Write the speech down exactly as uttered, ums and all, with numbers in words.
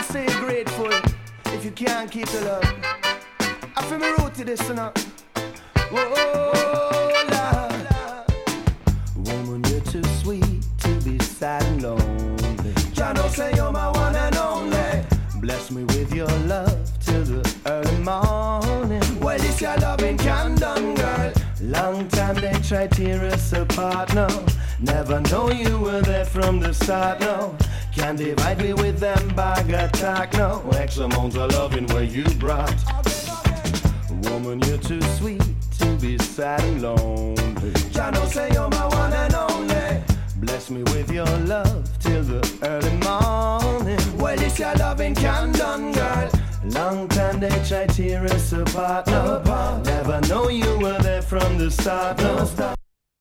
say you're grateful if you can't keep the love. I feel me root to this, you know. Whoa, Lord. Woman, you're too sweet to be sad and lonely. Jah know say you're my one and only. Bless me with your love till the early morning. Well, it's your loving can done, girl. Long time they tried to tear us apart, no. Never know you were there from the start, no. Can't divide me with them bag attack, no. X amounts of loving where you brought. Woman, you're too sweet to be sad and lonely. Jah know say you're my one and only. Bless me with your love till the early morning. Well, it's your loving can done, girl. Long time they tried to tear us apart, no. Never know you were there from the start, no.